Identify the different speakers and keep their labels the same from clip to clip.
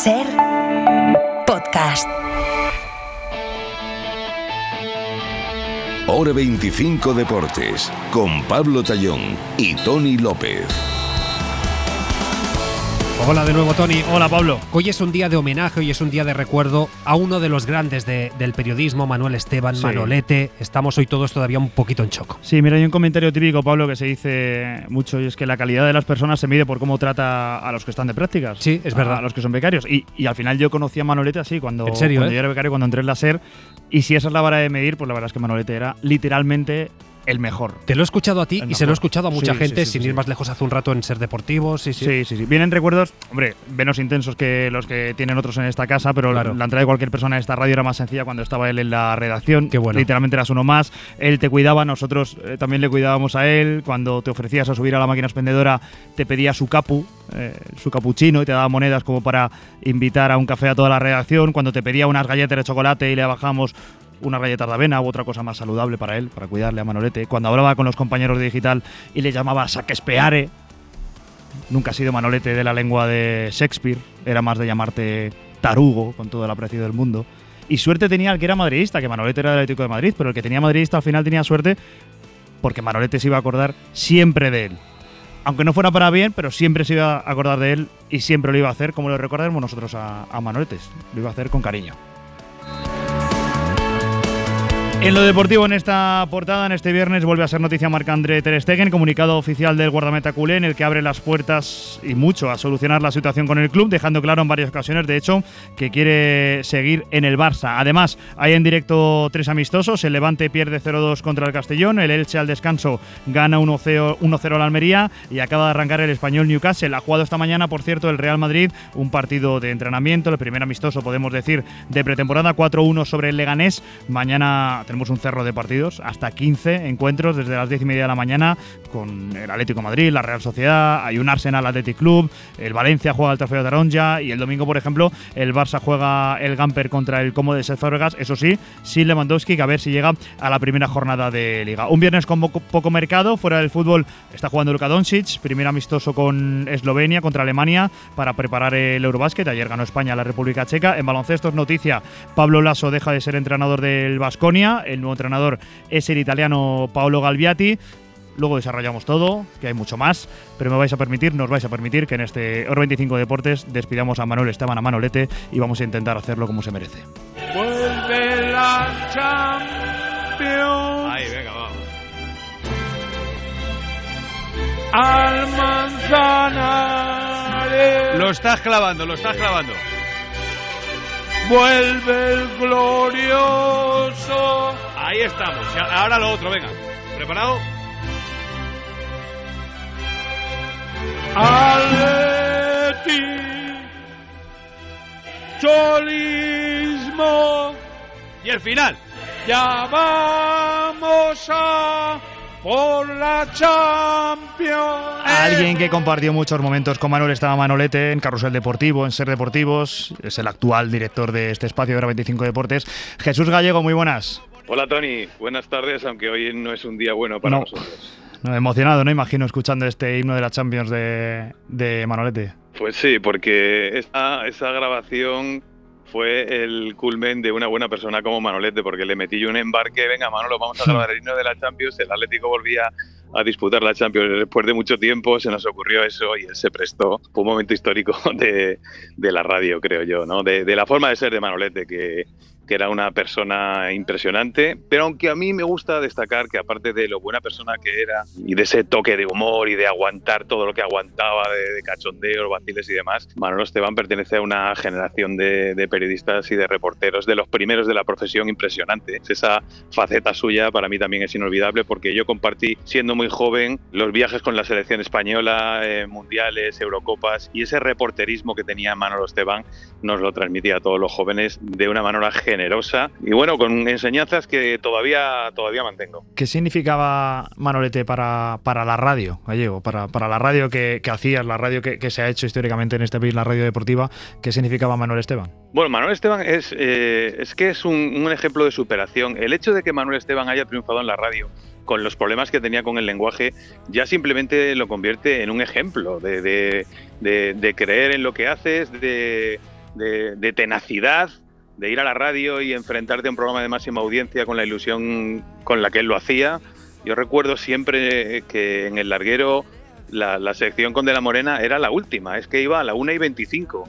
Speaker 1: SER Podcast.
Speaker 2: Hora 25 Deportes, con Pablo Tallón y Tony López.
Speaker 3: Hola de nuevo, Tony.
Speaker 4: Hola, Pablo.
Speaker 3: Hoy es un día de homenaje, hoy es un día de recuerdo a uno de los grandes del periodismo, Manuel Esteban, sí. Manolete. Estamos hoy todos todavía un poquito en shock.
Speaker 4: Sí, mira, hay un comentario típico, Pablo, que se dice mucho, y es que la calidad de las personas se mide por cómo trata a los que están de prácticas.
Speaker 3: Sí, es verdad.
Speaker 4: A los que son becarios. Y al final yo conocí a Manolete así, cuando
Speaker 3: yo
Speaker 4: era becario, cuando entré en la SER. Y si esa es la vara de medir, pues la verdad es que Manolete era literalmente el mejor.
Speaker 3: Te lo he escuchado a ti y se lo he escuchado a mucha gente, sin ir más lejos hace un rato en Ser Deportivos.
Speaker 4: Sí. Vienen recuerdos, hombre, menos intensos que los que tienen otros en esta casa, pero claro, la entrada de cualquier persona en esta radio era más sencilla cuando estaba él en la redacción.
Speaker 3: Qué bueno.
Speaker 4: Literalmente eras uno más. Él te cuidaba, nosotros también le cuidábamos a él. Cuando te ofrecías a subir a la máquina expendedora, te pedía su capuchino, y te daba monedas como para invitar a un café a toda la redacción. Cuando te pedía unas galletas de chocolate y le bajamos unas galletas de avena u otra cosa más saludable para él, para cuidarle a Manolete. Cuando hablaba con los compañeros de digital y le llamaba saquespeare, nunca ha sido Manolete de la lengua de Shakespeare, era más de llamarte tarugo, con todo el aprecio del mundo. Y suerte tenía el que era madridista, que Manolete era del Atlético de Madrid, pero el que tenía madridista al final tenía suerte porque Manolete se iba a acordar siempre de él. Aunque no fuera para bien, pero siempre se iba a acordar de él y siempre lo iba a hacer como lo recordamos nosotros a Manolete. Lo iba a hacer con cariño. En lo deportivo, en esta portada, en este viernes, vuelve a ser noticia Marc-André Ter Stegen, comunicado oficial del guardameta culé, en el que abre las puertas y mucho a solucionar la situación con el club, dejando claro en varias ocasiones, de hecho, que quiere seguir en el Barça. Además, hay en directo 3 amistosos. El Levante pierde 0-2 contra el Castellón, el Elche al descanso gana 1-0 al Almería y acaba de arrancar el Español Newcastle. Ha jugado esta mañana, por cierto, el Real Madrid, un partido de entrenamiento, el primer amistoso, podemos decir, de pretemporada, 4-1 sobre el Leganés. Mañana tenemos un cerro de partidos, hasta 15 encuentros desde las 10:30 de la mañana, con el Atlético de Madrid, la Real Sociedad, hay un Arsenal Athletic Club, el Valencia juega el Trofeo de Taronja y el domingo, por ejemplo, el Barça juega el Gamper contra el Como de Seth Fabregas, eso sí, sin Lewandowski, que a ver si llega a la primera jornada de Liga. Un viernes con poco mercado, fuera del fútbol está jugando Luka Doncic, primer amistoso con Eslovenia contra Alemania para preparar el Eurobásquet. Ayer ganó España a la República Checa. En baloncesto es noticia, Pablo Laso deja de ser entrenador del Baskonia, el nuevo entrenador es el italiano Paolo Galbiati. Luego desarrollamos todo, que hay mucho más, pero nos vais a permitir que en este Hora 25 Deportes despidamos a Manuel Esteban, a Manolete, y vamos a intentar hacerlo como se merece.
Speaker 5: Vuelve la Champions.
Speaker 6: Ahí, venga, vamos.
Speaker 5: Al Manzanares.
Speaker 6: Lo estás clavando.
Speaker 5: Vuelve el glorioso.
Speaker 6: Ahí estamos. Ahora lo otro, venga. ¿Preparado?
Speaker 5: Atleti. Cholismo.
Speaker 6: Y el final.
Speaker 5: Ya vamos a por la Champions.
Speaker 4: Alguien que compartió muchos momentos con Manuel Esteban Manolete en Carrusel Deportivo, en Ser Deportivos, es el actual director de este espacio de Hora 25 Deportes. Jesús Gallego, muy buenas.
Speaker 7: Hola Tony, buenas tardes, aunque hoy no es un día bueno para nosotros.
Speaker 4: No, emocionado, ¿no? Imagino, escuchando este himno de la Champions de Manolete.
Speaker 7: Pues sí, porque esa grabación fue el culmen de una buena persona como Manolete, porque le metí yo un embarque, venga Manolo, vamos a grabar el himno de la Champions. El Atlético volvía a disputar la Champions después de mucho tiempo, se nos ocurrió eso y él se prestó. Fue un momento histórico de la radio, creo yo, ¿no? De la forma de ser de Manolete, que era una persona impresionante, pero aunque a mí me gusta destacar que, aparte de lo buena persona que era y de ese toque de humor y de aguantar todo lo que aguantaba, de cachondeos, vaciles y demás, Manolo Esteban pertenece a una generación de periodistas y de reporteros, de los primeros de la profesión, impresionante. Esa faceta suya para mí también es inolvidable, porque yo compartí, siendo muy joven, los viajes con la selección española, mundiales, Eurocopas, y ese reporterismo que tenía Manolo Esteban nos lo transmitía a todos los jóvenes de una manera generosa y bueno, con enseñanzas que todavía mantengo.
Speaker 4: ¿Qué significaba Manolete para la radio, Gallego? Para la radio que hacías, la radio que se ha hecho históricamente en este país, la radio deportiva. ¿Qué significaba Manuel Esteban?
Speaker 7: Bueno, Manuel Esteban es un ejemplo de superación. El hecho de que Manuel Esteban haya triunfado en la radio, con los problemas que tenía con el lenguaje, ya simplemente lo convierte en un ejemplo de creer en lo que haces, de de tenacidad, de ir a la radio y enfrentarte a un programa de máxima audiencia con la ilusión con la que él lo hacía. Yo recuerdo siempre que en el larguero la sección con De la Morena era la última, es que iba a la 1:25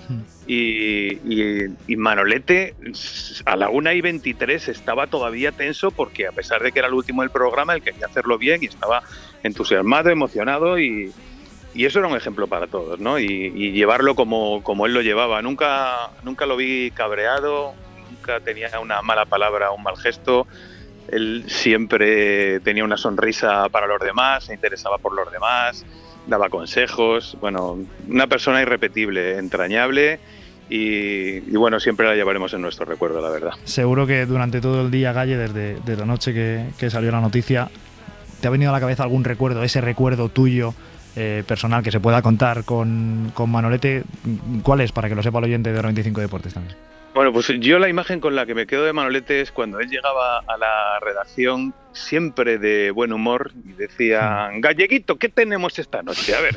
Speaker 7: y Manolete a la 1:23 estaba todavía tenso porque a pesar de que era el último del programa, él quería hacerlo bien y estaba entusiasmado, emocionado y eso era un ejemplo para todos, ¿no? Y llevarlo como él lo llevaba. Nunca lo vi cabreado, nunca tenía una mala palabra, un mal gesto. Él siempre tenía una sonrisa para los demás, se interesaba por los demás, daba consejos. Bueno, una persona irrepetible, entrañable y bueno, siempre la llevaremos en nuestro recuerdo, la verdad.
Speaker 4: Seguro que durante todo el día, Galle, desde la noche que salió la noticia, ¿te ha venido a la cabeza algún recuerdo, ese recuerdo tuyo personal que se pueda contar con Manolete? ¿Cuál es, para que lo sepa el oyente de 25 Deportes también?
Speaker 7: Bueno, pues yo la imagen con la que me quedo de Manolete es cuando él llegaba a la redacción siempre de buen humor y decía: Galleguito, ¿qué tenemos esta noche? A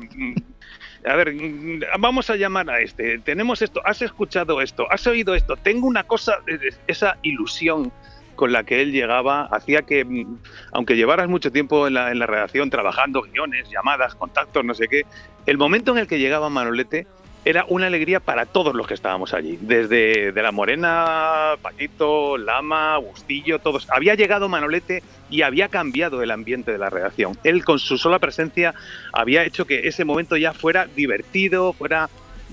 Speaker 7: ver, vamos a llamar a este, tenemos esto, has escuchado esto, has oído esto, tengo una cosa, esa ilusión con la que él llegaba hacía que, aunque llevaras mucho tiempo en la redacción trabajando, guiones, llamadas, contactos, no sé qué, el momento en el que llegaba Manolete era una alegría para todos los que estábamos allí, desde De la Morena, Paquito, Lama, Bustillo, todos. Había llegado Manolete y había cambiado el ambiente de la redacción. Él, con su sola presencia, había hecho que ese momento ya fuera divertido, fuera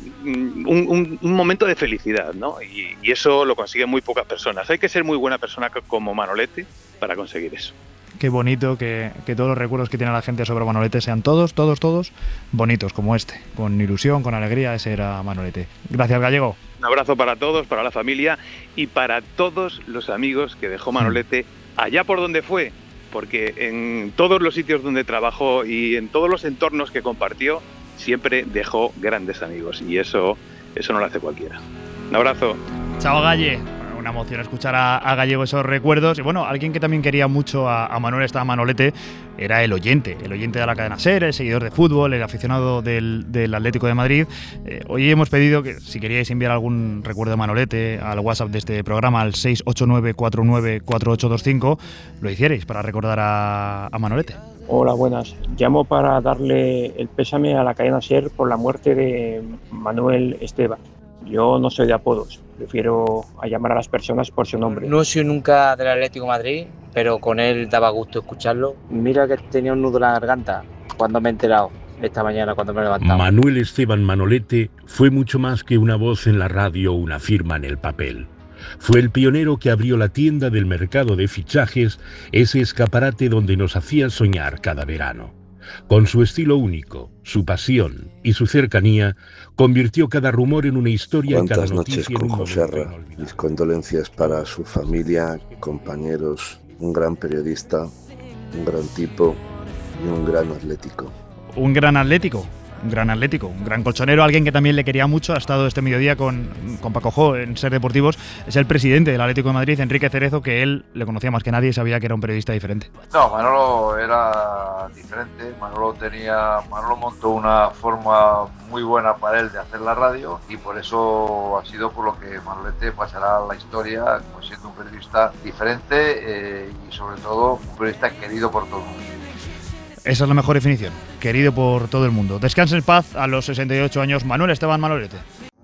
Speaker 7: un momento de felicidad, ¿no? Y eso lo consiguen muy pocas personas. Hay que ser muy buena persona como Manolete para conseguir eso.
Speaker 4: Qué bonito que todos los recuerdos que tiene la gente sobre Manolete sean todos bonitos, como este, con ilusión, con alegría. Ese era Manolete. Gracias, Gallego.
Speaker 7: Un abrazo para todos, para la familia y para todos los amigos que dejó Manolete allá por donde fue, porque en todos los sitios donde trabajó y en todos los entornos que compartió siempre dejó grandes amigos y eso no lo hace cualquiera. Un abrazo.
Speaker 4: Chao, Galle. Una emoción escuchar a Gallego esos recuerdos. Y bueno, alguien que también quería mucho a Manuel Manolete era el oyente de la cadena SER, el seguidor de fútbol, el aficionado del Atlético de Madrid. Hoy hemos pedido que si queríais enviar algún recuerdo de Manolete al WhatsApp de este programa, al 689494825, lo hicierais para recordar a Manolete.
Speaker 8: Hola, buenas. Llamo para darle el pésame a la cadena SER por la muerte de Manuel Esteban. Yo no soy de apodos, prefiero a llamar a las personas por su nombre.
Speaker 9: No soy nunca del Atlético de Madrid, pero con él daba gusto escucharlo. Mira que tenía un nudo en la garganta cuando me he enterado esta mañana, cuando me he levantado.
Speaker 10: Manuel Esteban Manolete fue mucho más que una voz en la radio o una firma en el papel. Fue el pionero que abrió la tienda del mercado de fichajes, ese escaparate donde nos hacía soñar cada verano. Con su estilo único, su pasión y su cercanía, convirtió cada rumor en una historia y cada noticia en un momento inolvidable.
Speaker 11: Mis condolencias para su familia, compañeros, un gran periodista, un gran tipo y un gran atlético.
Speaker 4: Un gran atlético, un gran colchonero, alguien que también le quería mucho. Ha estado este mediodía con Paco Jo en SER Deportivos. Es el presidente del Atlético de Madrid, Enrique Cerezo, que él le conocía más que nadie y sabía que era un periodista diferente.
Speaker 12: No, Manolo era diferente. Manolo montó una forma muy buena para él de hacer la radio y por eso ha sido por lo que Manolete pasará a la historia como siendo un periodista diferente y sobre todo un periodista querido por todo el mundo.
Speaker 4: Esa es la mejor definición, querido por todo el mundo. Descanse en paz a los 68 años, Manuel Esteban Manolete.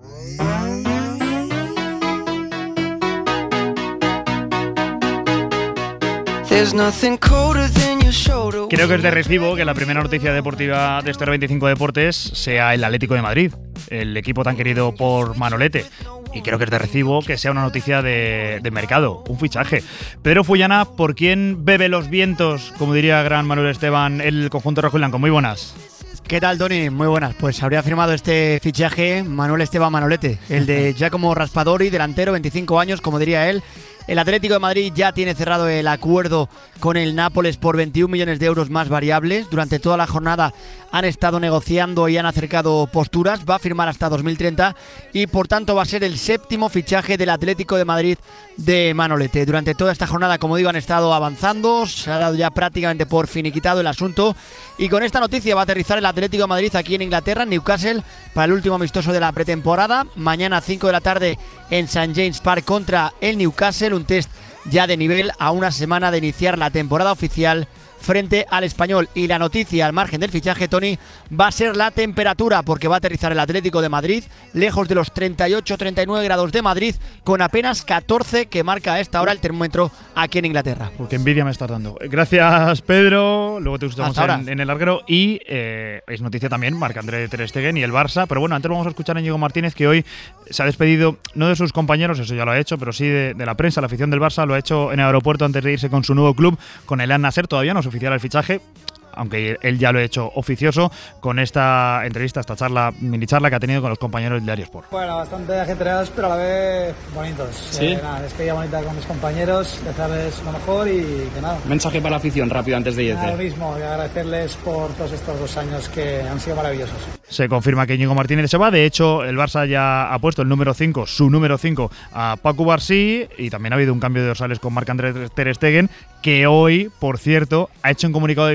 Speaker 4: Creo que es de recibo que la primera noticia deportiva de este 25 Deportes sea el Atlético de Madrid, el equipo tan querido por Manolete. Y creo que es de recibo que sea una noticia de mercado, un fichaje. Pedro Fullana, ¿por quién bebe los vientos? Como diría gran Manuel Esteban, el conjunto rojo y blanco. Muy buenas.
Speaker 13: ¿Qué tal, Tony? Muy buenas. Pues habría firmado este fichaje Manuel Esteban Manolete, el de Giacomo Raspadori, delantero, 25 años, como diría él. El Atlético de Madrid ya tiene cerrado el acuerdo con el Nápoles por 21 millones de euros más variables. Durante toda la jornada han estado negociando y han acercado posturas. Va a firmar hasta 2030 y por tanto va a ser el 7º fichaje del Atlético de Madrid de Manolete. Durante toda esta jornada, como digo, han estado avanzando. Se ha dado ya prácticamente por finiquitado el asunto. Y con esta noticia va a aterrizar el Atlético de Madrid aquí en Inglaterra, en Newcastle, para el último amistoso de la pretemporada. Mañana a 5 de la tarde en St. James Park contra el Newcastle. Un test ya de nivel a una semana de iniciar la temporada oficial frente al Español. Y la noticia al margen del fichaje, Tony, va a ser la temperatura, porque va a aterrizar el Atlético de Madrid lejos de los 38-39 grados de Madrid, con apenas 14 que marca a esta hora el termómetro aquí en Inglaterra.
Speaker 4: Porque envidia me estás dando. Gracias, Pedro. Luego te escuchamos en el larguero. Y es noticia también Marc-André ter Stegen y el Barça. Pero bueno, antes vamos a escuchar a Íñigo Martínez, que hoy se ha despedido, no de sus compañeros, eso ya lo ha hecho, pero sí de la prensa, la afición del Barça. Lo ha hecho en el aeropuerto antes de irse con su nuevo club, con el Al Nassr. Todavía no es oficial el fichaje, aunque él ya lo ha hecho oficioso con esta entrevista, esta charla, mini charla que ha tenido con los compañeros del Diario Sport.
Speaker 14: Bueno, bastante ajetreados, pero a la vez bonitos.
Speaker 15: ¿Sí?
Speaker 14: Despedida bonita con mis compañeros, desearles lo mejor y que nada.
Speaker 15: Mensaje para la afición rápido antes de irte.
Speaker 14: Lo mismo, y agradecerles por todos estos 2 años que han sido maravillosos.
Speaker 4: Se confirma que Íñigo Martínez se va. De hecho, el Barça ya ha puesto el número 5, su número 5, a Paco Barsí, y también ha habido un cambio de dorsales con Marc-André ter Stegen, que hoy, por cierto, ha hecho un comunicado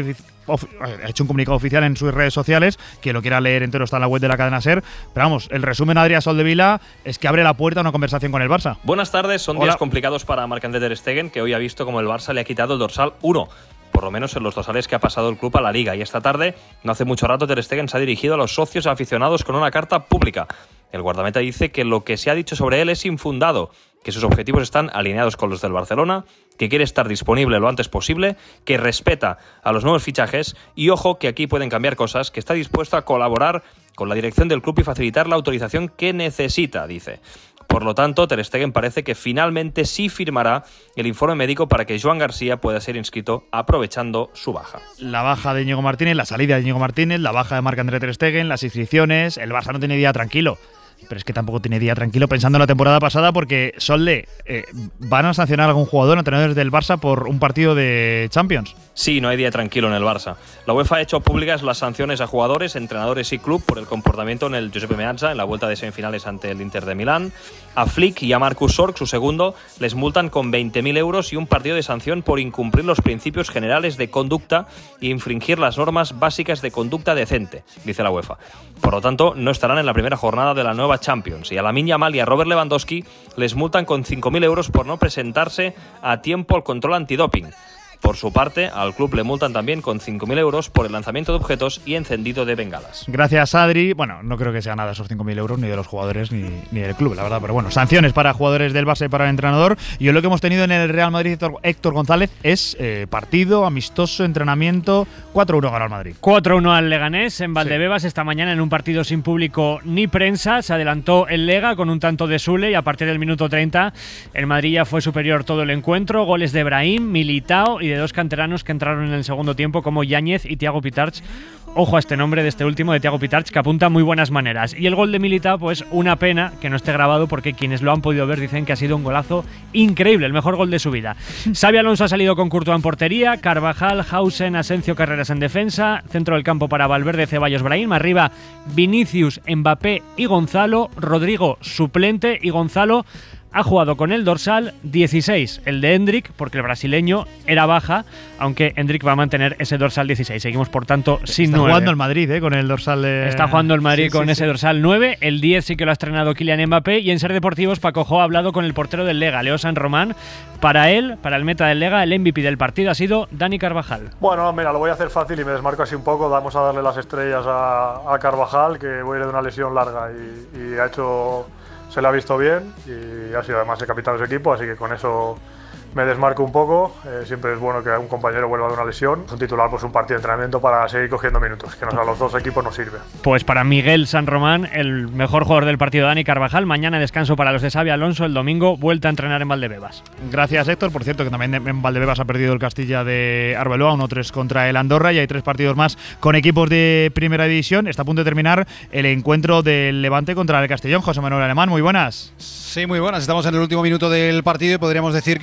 Speaker 4: oficial en sus redes sociales. Quien lo quiera leer entero está en la web de la cadena SER. Pero vamos, el resumen, Adrià Soldevila, es que abre la puerta a una conversación con el Barça.
Speaker 16: Buenas tardes, son días complicados para Marc-André ter Stegen, que hoy ha visto como el Barça le ha quitado el dorsal 1. Por lo menos en los dorsales que ha pasado el club a la Liga. Y esta tarde, no hace mucho rato, ter Stegen se ha dirigido a los socios aficionados con una carta pública. El guardameta dice que lo que se ha dicho sobre él es infundado, que sus objetivos están alineados con los del Barcelona, que quiere estar disponible lo antes posible, que respeta a los nuevos fichajes y, ojo, que aquí pueden cambiar cosas, que está dispuesto a colaborar con la dirección del club y facilitar la autorización que necesita, dice. Por lo tanto, ter Stegen parece que finalmente sí firmará el informe médico para que Joan García pueda ser inscrito aprovechando su baja.
Speaker 4: La baja de Íñigo Martínez, la salida de Íñigo Martínez, la baja de Marc-André ter Stegen, las inscripciones. El Barça no tiene día tranquilo. Pero es que tampoco tiene día tranquilo pensando en la temporada pasada, porque Solde, ¿van a sancionar a algún jugador, entrenadores del Barça, por un partido de Champions?
Speaker 16: Sí, no hay día tranquilo en el Barça. La UEFA ha hecho públicas las sanciones a jugadores, entrenadores y club por el comportamiento en el Giuseppe Meazza en la vuelta de semifinales ante el Inter de Milán. A Flick y a Marcus Sorg, su segundo, les multan con 20.000 euros y un partido de sanción por incumplir los principios generales de conducta e infringir las normas básicas de conducta decente, dice la UEFA. Por lo tanto, no estarán en la primera jornada de la nueva Champions. Y a Lamine Yamal y a Robert Lewandowski les multan con 5.000 euros por no presentarse a tiempo al control antidoping. Por su parte, al club le multan también con 5.000 euros por el lanzamiento de objetos y encendido de bengalas.
Speaker 4: Gracias, Adri. Bueno, no creo que sea nada esos 5.000 euros, ni de los jugadores ni del club, la verdad. Pero bueno, sanciones para jugadores del Barça y para el entrenador. Y lo que hemos tenido en el Real Madrid, Héctor González, es partido, amistoso, entrenamiento. 4-1 ganó el Madrid.
Speaker 17: 4-1 al Leganés en Valdebebas esta mañana en un partido sin público ni prensa. Se adelantó el Lega con un tanto de Sule y a partir del minuto 30 el Madrid ya fue superior todo el encuentro. Goles de Brahim, Militao y de 2 canteranos que entraron en el segundo tiempo como Yáñez y Thiago Pitarch. Ojo a este nombre de este último, de Thiago Pitarch, que apunta muy buenas maneras. Y el gol de Militao, pues una pena que no esté grabado, porque quienes lo han podido ver dicen que ha sido un golazo increíble, el mejor gol de su vida. Xabi Alonso ha salido con Courtois en portería, Carvajal, Hausen, Asencio, Carreras en defensa, centro del campo para Valverde, Ceballos, Brahim, arriba Vinicius, Mbappé y Gonzalo, Rodrigo suplente y Gonzalo ha jugado con el dorsal 16, el de Endrick, porque el brasileño era baja, aunque Endrick va a mantener ese dorsal 16. Seguimos, por tanto, sin 9.
Speaker 4: Está jugando el Madrid, con el dorsal de...
Speaker 17: Está jugando el Madrid con ese dorsal 9. El 10 sí que lo ha estrenado Kylian Mbappé. Y en Ser Deportivos, Paco Jo ha hablado con el portero del Lega, Leo San Román. Para él, para el meta del Lega, el MVP del partido ha sido Dani Carvajal.
Speaker 18: Bueno, mira, lo voy a hacer fácil y me desmarco así un poco. Vamos a darle las estrellas a Carvajal, que viene de una lesión larga y ha hecho... Se le ha visto bien y ha sido además el capitán de su equipo, así que con eso me desmarco un poco. Siempre es bueno que un compañero vuelva de una lesión. Es un titular, pues un partido de entrenamiento para seguir cogiendo minutos, que a los dos equipos nos sirve.
Speaker 17: Pues para Miguel San Román, el mejor jugador del partido, Dani Carvajal. Mañana descanso para los de Xabi Alonso. El domingo vuelta a entrenar en Valdebebas.
Speaker 4: Gracias, Héctor. Por cierto, que también en Valdebebas ha perdido el Castilla de Arbeloa, 1-3 contra el Andorra, y hay 3 partidos más con equipos de primera división. Está a punto de terminar el encuentro del Levante contra el Castellón. José Manuel Alemán, muy buenas.
Speaker 19: Sí, muy buenas. Estamos en el último minuto del partido y podríamos decir que salta la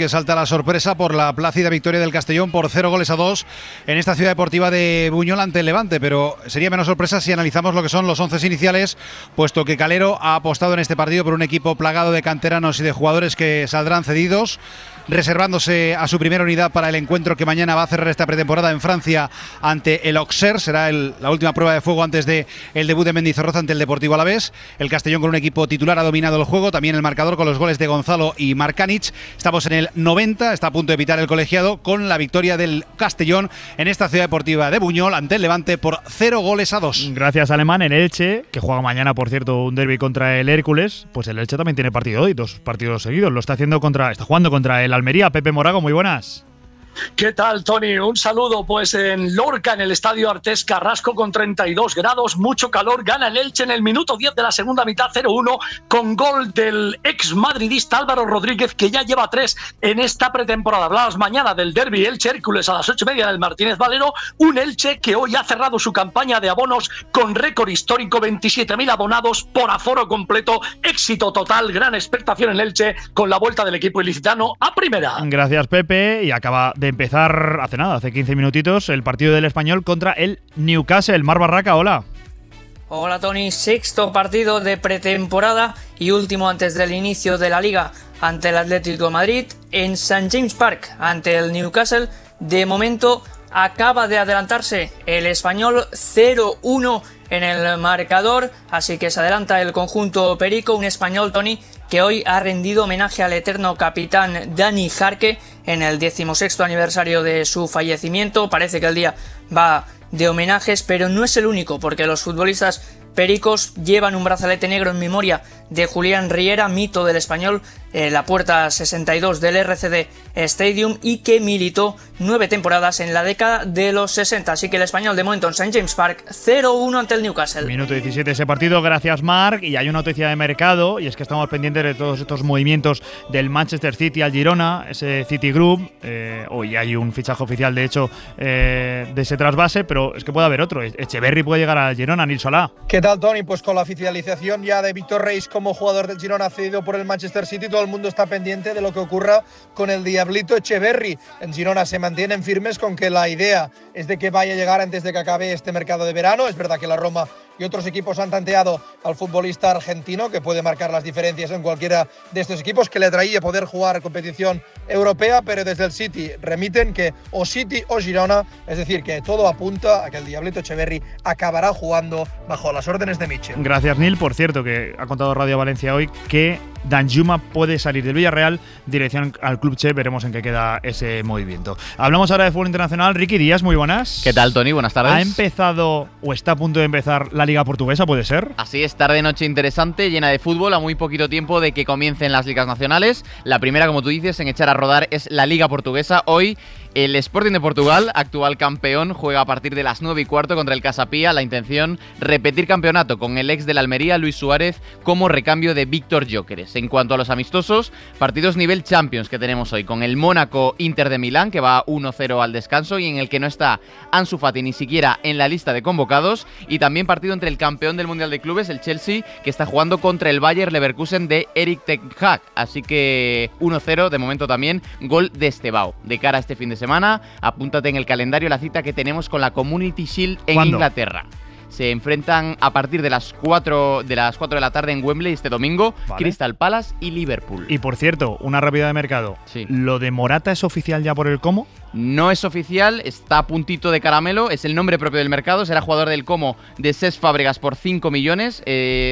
Speaker 19: la sorpresa por la plácida victoria del Castellón por 0-2 en esta ciudad deportiva de Buñol ante el Levante, pero sería menos sorpresa si analizamos lo que son los 11 iniciales, puesto que Calero ha apostado en este partido por un equipo plagado de canteranos y de jugadores que saldrán cedidos, reservándose a su primera unidad para el encuentro que mañana va a cerrar esta pretemporada en Francia ante el Auxerre. Será la última prueba de fuego antes del debut de Mendizorroza ante el Deportivo Alavés. El Castellón con un equipo titular ha dominado el juego, también el marcador con los goles de Gonzalo y Marcanic. Estamos en el 90, está a punto de pitar el colegiado con la victoria del Castellón en esta ciudad deportiva de Buñol ante el Levante por 0-2.
Speaker 4: Gracias, Alemán. El Elche, que juega mañana, por cierto, un derbi contra el Hércules, pues el Elche también tiene partido hoy, 2 partidos seguidos. Está jugando contra el Almería. Pepe Morago, muy buenas.
Speaker 20: ¿Qué tal, Tony? Un saludo. Pues en Lorca, en el estadio Artés Carrasco, con 32 grados, mucho calor, gana el Elche en el minuto 10 de la segunda mitad, 0-1, con gol del ex madridista Álvaro Rodríguez, que ya lleva 3 en esta pretemporada. Hablabas mañana del derbi Elche-Hércules a las 8:30 en el Martínez Valero, un Elche que hoy ha cerrado su campaña de abonos con récord histórico, 27.000 abonados por aforo completo, éxito total, gran expectación en Elche con la vuelta del equipo ilicitano a primera.
Speaker 4: Gracias, Pepe, y acaba de empezar hace 15 minutitos el partido del Español contra el Newcastle. Mar Barraca, hola.
Speaker 21: Hola, Tony. Sexto partido de pretemporada y último antes del inicio de la Liga ante el Atlético de Madrid en St. James Park ante el Newcastle. De momento acaba de adelantarse el Español, 0-1 en el marcador, así que se adelanta el conjunto perico, un Español, Tony, que hoy ha rendido homenaje al eterno capitán Dani Jarque en el 16º aniversario de su fallecimiento. Parece que el día va de homenajes, pero no es el único, porque los futbolistas pericos llevan un brazalete negro en memoria de Julián Riera, mito del Español, la puerta 62 del RCD Stadium, y que militó 9 temporadas en la década de los 60. Así que el Español de momento en St. James Park, 0-1 ante el Newcastle.
Speaker 4: Minuto 17 ese partido, gracias Marc. Y hay una noticia de mercado, y es que estamos pendientes de todos estos movimientos del Manchester City al Girona, ese City Group. Hoy hay un fichaje oficial, de hecho, de ese trasvase, pero es que puede haber otro. Echeverri puede llegar al Girona, Nil Solá.
Speaker 22: ¿Qué tal, Tony? Pues con la oficialización ya de Víctor Reis como jugador del Girona cedido por el Manchester City, todo el mundo está pendiente de lo que ocurra con el Diablito Echeverri. En Girona se mantienen firmes con que la idea es de que vaya a llegar antes de que acabe este mercado de verano. Es verdad que la Roma y otros equipos han tanteado al futbolista argentino, que puede marcar las diferencias en cualquiera de estos equipos, que le atraía poder jugar competición europea, pero desde el City remiten que o City o Girona, es decir, que todo apunta a que el Diablito Echeverri acabará jugando bajo las órdenes de Mitchell.
Speaker 4: Gracias, Nil. Por cierto, que ha contado Radio Valencia hoy que Danjuma puede salir del Villarreal, dirección al Club Che. Veremos en qué queda ese movimiento. Hablamos ahora de fútbol internacional. Ricky Díaz, muy buenas.
Speaker 23: ¿Qué tal, Tony? Buenas tardes.
Speaker 4: ¿Ha empezado o está a punto de empezar la Liga Portuguesa, puede ser?
Speaker 23: Así es, tarde-noche interesante, llena de fútbol, a muy poquito tiempo de que comiencen las ligas nacionales. La primera, como tú dices, en echar a rodar es la Liga Portuguesa. Hoy el Sporting de Portugal, actual campeón, juega a partir de las 9:15 contra el Casa Pia. La intención, repetir campeonato con el ex de la Almería, Luis Suárez, como recambio de Víctor Gyökeres. En cuanto a los amistosos, partidos nivel Champions que tenemos hoy, con el Mónaco Inter de Milán, que va 1-0 al descanso y en el que no está Ansu Fati ni siquiera en la lista de convocados, y también partido entre el campeón del Mundial de Clubes, el Chelsea, que está jugando contra el Bayer Leverkusen de Erik ten Hag. Así que 1-0 de momento también, gol de Estebao. De cara a este fin de semana, apúntate en el calendario la cita que tenemos con la Community Shield en
Speaker 4: ¿Cuándo?
Speaker 23: Inglaterra. Se enfrentan a partir de las 4 de la tarde en Wembley este domingo,
Speaker 4: Vale.
Speaker 23: Crystal Palace y Liverpool.
Speaker 4: Y por cierto, una rápida de mercado.
Speaker 23: Sí.
Speaker 4: ¿Lo de Morata es oficial ya por el Como?
Speaker 23: No es oficial, está a puntito de caramelo, es el nombre propio del mercado, será jugador del Como de Cesc Fábregas por 5 millones,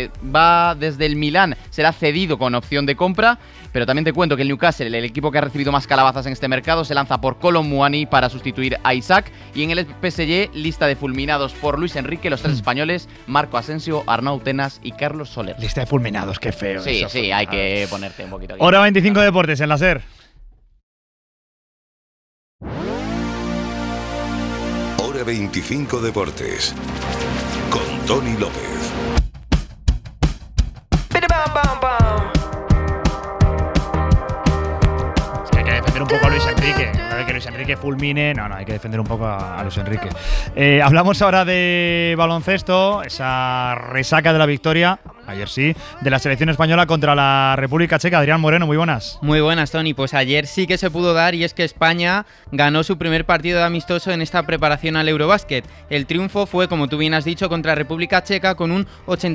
Speaker 23: va desde el Milán, será cedido con opción de compra, pero también te cuento que el Newcastle, el equipo que ha recibido más calabazas en este mercado, se lanza por Kolo Muani para sustituir a Isaac, y en el PSG, lista de fulminados por Luis Enrique, los tres españoles, Marco Asensio, Arnau Tenas y Carlos Soler.
Speaker 4: Lista de fulminados, qué feo.
Speaker 23: Sí,
Speaker 4: eso.
Speaker 23: sí, hay que ponerte un poquito aquí.
Speaker 4: Hora 25 Deportes en la SER.
Speaker 2: Hora 25 Deportes con Tony López.
Speaker 4: Es que hay que defender un poco a Luis Enrique. No de que Luis Enrique fulmine, no, hay que defender un poco a Luis Enrique. Hablamos ahora de baloncesto, esa resaca de la victoria. ayer sí, de la selección española contra la República Checa. Adrián Moreno, muy buenas.
Speaker 1: Muy buenas, Tony. Pues ayer sí que se pudo dar, y es que España ganó su primer partido de amistoso en esta preparación al Eurobásquet. El triunfo fue, como tú bien has dicho, contra República Checa con un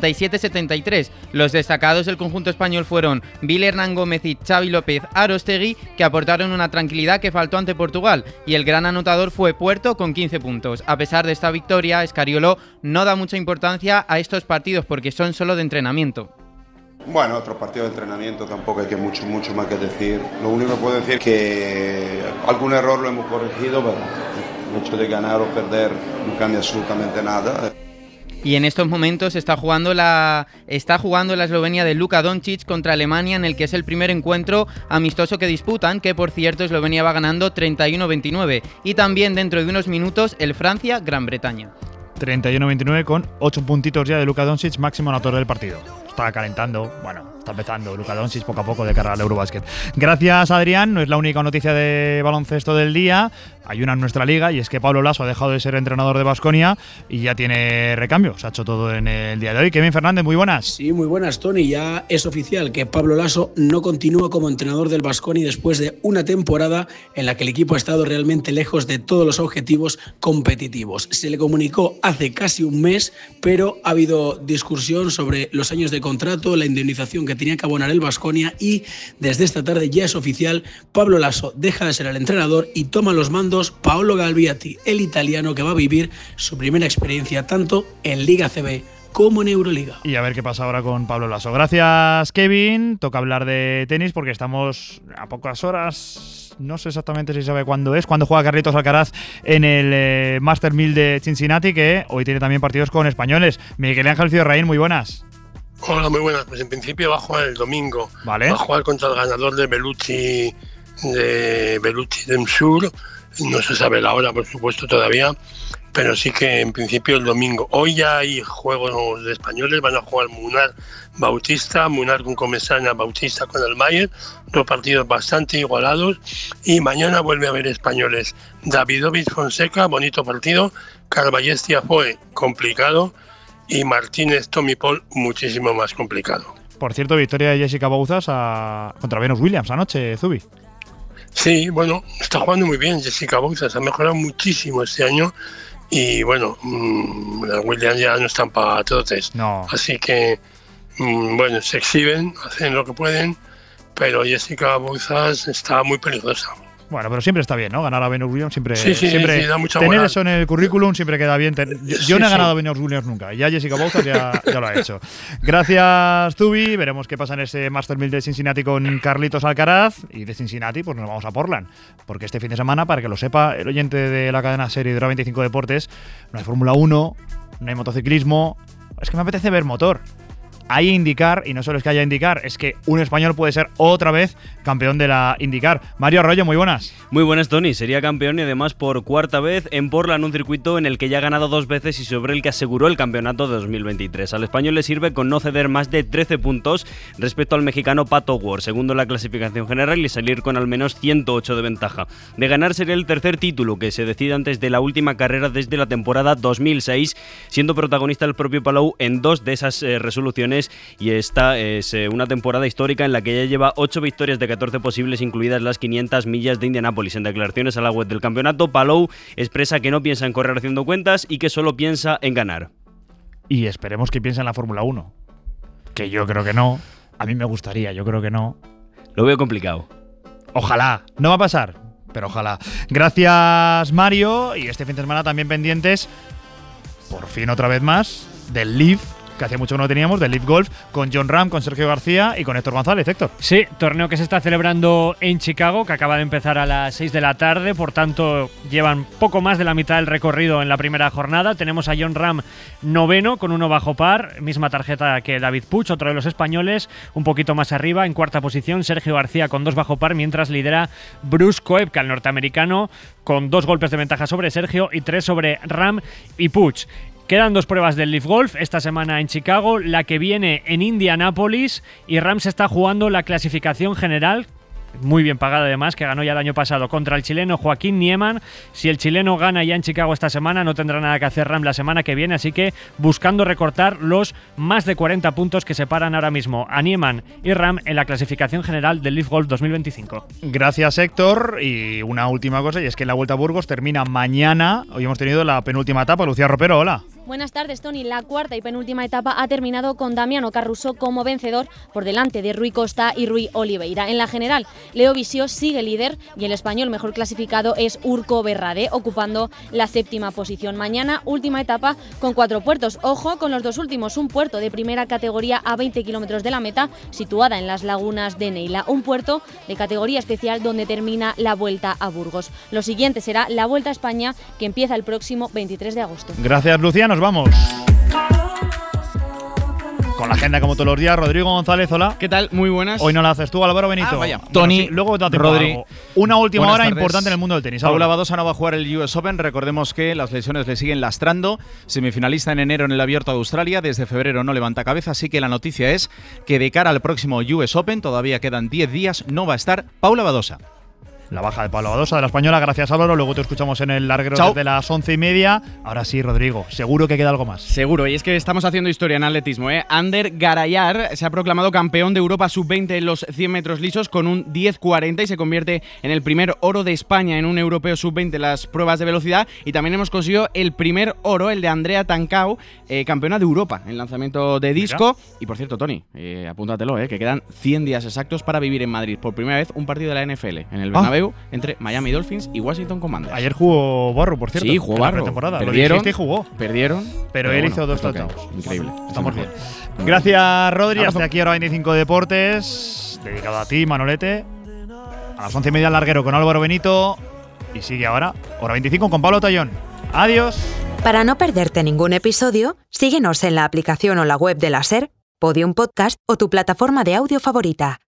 Speaker 1: 87-73. Los destacados del conjunto español fueron Vil Hernán Gómez y Xavi López Arostegui, que aportaron una tranquilidad que faltó ante Portugal, y el gran anotador fue Puerto con 15 puntos. A pesar de esta victoria, Escariolo no da mucha importancia a estos partidos porque son solo de entrenamiento.
Speaker 3: Bueno, otro partido de entrenamiento, tampoco hay que mucho más que decir. Lo único que puedo decir es que algún error lo hemos corregido, pero el hecho de ganar o perder no cambia absolutamente nada.
Speaker 1: Y en estos momentos está jugando la Eslovenia de Luka Doncic contra Alemania, en el que es el primer encuentro amistoso que disputan, que por cierto Eslovenia va ganando 31-29. Y también dentro de unos minutos el Francia-Gran Bretaña.
Speaker 4: 31-29 con 8 puntitos ya de Luka Doncic, máximo anotador del partido. Está calentando, está empezando Luka Doncic poco a poco de cara al Eurobásquet. Gracias, Adrián. No es la única noticia de baloncesto del día. Hay una en nuestra liga, y es que Pablo Laso ha dejado de ser entrenador de Baskonia y ya tiene recambio. Se ha hecho todo en el día de hoy. Kevin Fernández, muy buenas.
Speaker 6: Sí, muy buenas, Tony. Ya es oficial que Pablo Laso no continúa como entrenador del Baskonia después de una temporada en la que el equipo ha estado realmente lejos de todos los objetivos competitivos. Se le comunicó hace casi un mes, pero ha habido discusión sobre los años de contrato, la indemnización que tenía que abonar el Baskonia, y desde esta tarde ya es oficial. Pablo Laso deja de ser el entrenador y toma los mandos Paolo Galbiati, el italiano, que va a vivir su primera experiencia tanto en Liga CB como en Euroliga.
Speaker 4: Y a ver qué pasa ahora con Pablo Laso. Gracias, Kevin. Toca hablar de tenis porque estamos a pocas horas. No sé exactamente si sabe cuándo es. Cuando juega Carlitos Alcaraz en el Master 1000 de Cincinnati, que hoy tiene también partidos con españoles. Miguel Ángel Ciorraín, muy buenas.
Speaker 24: Hola, muy buenas. Pues en principio va a jugar el domingo.
Speaker 4: Vale.
Speaker 24: Va a jugar contra el ganador de Bellucci del Sur. No se sabe la hora, por supuesto, todavía, pero sí que en principio el domingo. Hoy ya hay juegos de españoles. Van a jugar Munar Bautista, Munar con Comesana, Bautista con el Mayer, 2 partidos bastante igualados, y mañana vuelve a haber españoles. Davidovich Fonseca, bonito partido. Carballestia fue complicado, y Martínez Tommy Paul muchísimo más complicado.
Speaker 4: Por cierto, victoria de Jessica Bouzas contra Venus Williams anoche, Zubi.
Speaker 24: Sí, bueno, está jugando muy bien Jessica Bouzas, ha mejorado muchísimo este año, y bueno, las Williams ya no están para trotes.
Speaker 4: No.
Speaker 24: Así que, bueno, se exhiben, hacen lo que pueden, pero Jessica Bouzas está muy peligrosa.
Speaker 4: Bueno, pero siempre está bien, ¿no? Ganar a Venus Williams siempre.
Speaker 24: Sí, da mucha
Speaker 4: tener
Speaker 24: moral.
Speaker 4: Eso en el currículum siempre queda bien. Yo no he ganado a Venus Williams nunca. Ya Jessica Bouzas ya lo ha hecho. Gracias, Zubi. Veremos qué pasa en ese Master 1000 de Cincinnati con Carlitos Alcaraz. Y de Cincinnati, pues nos vamos a Portland. Porque este fin de semana, para que lo sepa el oyente de la cadena serie Hidra 25 Deportes, no hay Fórmula 1, no hay motociclismo. Es que me apetece ver motor. Hay IndyCar, y no solo es que haya IndyCar, es que un español puede ser otra vez campeón de la IndyCar. Mario Arroyo, muy buenas.
Speaker 25: Muy buenas, Tony. Sería campeón, y además por cuarta vez en Portland, un circuito en el que ya ha ganado 2 veces y sobre el que aseguró el campeonato de 2023. Al español le sirve con no ceder más de 13 puntos respecto al mexicano Pato Ward, segundo en la clasificación general, y salir con al menos 108 de ventaja. De ganar sería el tercer título que se decide antes de la última carrera desde la temporada 2006, siendo protagonista el propio Palou en 2 de esas resoluciones. Y esta es una temporada histórica en la que ya lleva 8 victorias de 14 posibles, incluidas las 500 millas de Indianápolis. En declaraciones a la web del campeonato, Palou expresa que no piensa en correr haciendo cuentas y que solo piensa en ganar.
Speaker 4: Y esperemos que piense en la Fórmula 1. Que yo creo que no. A mí me gustaría, yo creo que no.
Speaker 25: Lo veo complicado.
Speaker 4: Ojalá. No va a pasar, pero ojalá. Gracias, Mario. Y este fin de semana también pendientes, por fin otra vez más, del Leaf, que hacía mucho que no teníamos, del Leaf Golf, con John Ram, con Sergio García y con Héctor González. Héctor.
Speaker 17: Sí, torneo que se está celebrando en Chicago, que acaba de empezar a las 6 de la tarde, por tanto llevan poco más de la mitad del recorrido en la primera jornada. Tenemos a John Ram noveno con 1 bajo par, misma tarjeta que David Puig, otro de los españoles, un poquito más arriba, en cuarta posición Sergio García con 2 bajo par, mientras lidera Bruce Koepka, el norteamericano, con 2 golpes de ventaja sobre Sergio y 3 sobre Ram y Puig. Quedan 2 pruebas del Leaf Golf esta semana en Chicago, la que viene en Indianápolis, y Ram se está jugando la clasificación general, muy bien pagada además, que ganó ya el año pasado contra el chileno Joaquín Niemann. Si el chileno gana ya en Chicago esta semana, no tendrá nada que hacer Ram la semana que viene, así que buscando recortar los más de 40 puntos que separan ahora mismo a Niemann y Ram en la clasificación general del Leaf Golf 2025.
Speaker 4: Gracias, Héctor. Y una última cosa, y es que la Vuelta a Burgos termina mañana. Hoy hemos tenido la penúltima etapa. Lucía Ropero, hola.
Speaker 5: Buenas tardes, Tony. La cuarta y penúltima etapa ha terminado con Damiano Carruso como vencedor por delante de Rui Costa y Rui Oliveira. En la general, Leo Visio sigue líder y el español mejor clasificado es Urco Berrade, ocupando la séptima posición. Mañana, última etapa con 4 puertos. Ojo con los 2 últimos. Un puerto de primera categoría a 20 kilómetros de la meta, situada en las lagunas de Neila. Un puerto de categoría especial donde termina la Vuelta a Burgos. Lo siguiente será la Vuelta a España, que empieza el próximo 23 de agosto.
Speaker 4: Gracias, Lucía. Nos vamos. Con la agenda como todos los días, Rodrigo González, hola.
Speaker 15: ¿Qué tal? Muy buenas.
Speaker 4: Hoy no la haces tú, Álvaro Benito.
Speaker 15: Vaya.
Speaker 7: Tony,
Speaker 4: sí, luego te
Speaker 7: Rodri.
Speaker 4: Una última
Speaker 7: Buenas
Speaker 4: hora
Speaker 7: tardes.
Speaker 4: importante en el mundo del tenis.
Speaker 7: Paula Badosa no va a jugar el US Open. Recordemos que las lesiones le siguen lastrando. Semifinalista en enero en el Abierto de Australia. Desde febrero no levanta cabeza. Así que la noticia es que de cara al próximo US Open, todavía quedan 10 días, no va a estar Paula Badosa.
Speaker 4: La baja de Paula Badosa de la española. Gracias, Álvaro. Luego te escuchamos en el larguero desde las 11:30. Ahora sí, Rodrigo. Seguro que queda algo más.
Speaker 15: Seguro, y es que estamos haciendo historia en atletismo. Ander Garayar se ha proclamado campeón de Europa sub-20 en los 100 metros lisos con un 10.40 y se convierte en el primer oro de España en un europeo sub-20 en las pruebas de velocidad. Y también hemos conseguido el primer oro, el de Andrea Tancao, campeona de Europa en lanzamiento de disco. Mira. Y por cierto, Tony, apúntatelo, que quedan 100 días exactos para vivir en Madrid por primera vez un partido de la NFL en el Bernabéu. Entre Miami Dolphins y Washington Commanders.
Speaker 4: Ayer jugó Barro, por cierto.
Speaker 15: Sí, jugó Barro.
Speaker 4: Perdieron y jugó.
Speaker 15: Perdieron.
Speaker 4: Pero él hizo 2 touchdowns.
Speaker 15: Increíble.
Speaker 4: Estamos bien. Gracias, Rodri. Hasta aquí Hora 25 Deportes. Dedicado a ti, Manolete. A las 11:30 al larguero con Álvaro Benito. Y sigue ahora Hora 25 con Pablo Tallón. Adiós.
Speaker 8: Para no perderte ningún episodio, síguenos en la aplicación o la web de la SER, Podium Podcast o tu plataforma de audio favorita.